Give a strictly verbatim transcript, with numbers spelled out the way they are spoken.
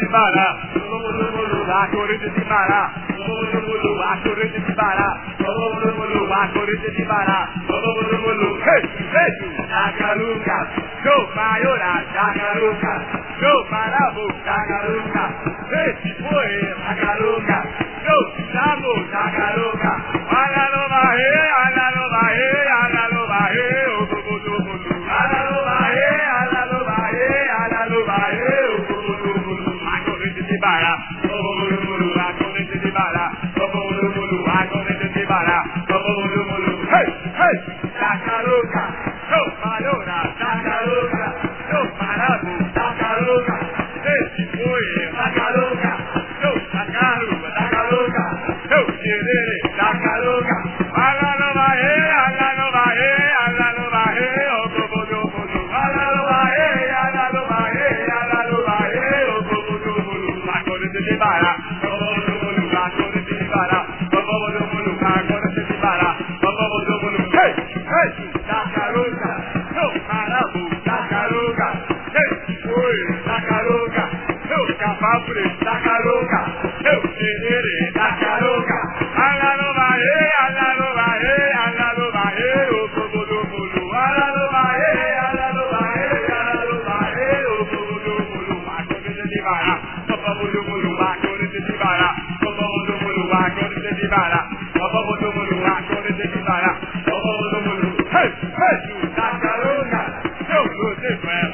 de bará, bolo bolo, a corrente de bará, bolo bolo, a corrente de bará, bolo bolo, a corrente de bará, bolo bolo, hey, hey, tacaruca, show maiora, tacaruca, show marabo, tacaruca, esse foi, tacaruca, show chamo, tacaruca, ala no barre, ala no barre, ala no barre, o bolo bolo, ala no barre, ala no barre, ala no barre, o bolo bolo, a corrente de bará, bolo bolo, a corrente de bará, bolo bolo, a corrente de bará, bolo bolo, hey, hey, tacaruca, show maiora, tacaruca, show marabo, tacaruca, esse foi, tacaruca, show tacaruca, tacaruca, show querer, tacaruca, ala no barre, ala no barre, ala no barre, o bolo bolo, ala no barre, ala no barre, ala no barre, o bolo bolo, a corrente de bará, bolo bolo, a corrente de bará, bolo bolo, a corrente de bará, bolo bolo, hey, hey, tacaruca, show marabo, tacaruca, esse foi, tacaruca, show cavalo, tacaruca, show querer, tacaruca, ala no barre, ala no barre, ala no barre, o bolo bolo, ala no barre, ala no barre, ala no barre, o bolo bolo, a corrente de bará, bolo bolo, a corrente de bará, bolo bolo, a corrente de bará, bolo bolo, a corrente de bará, bolo bolo, hey, hey, tacaruca, show no te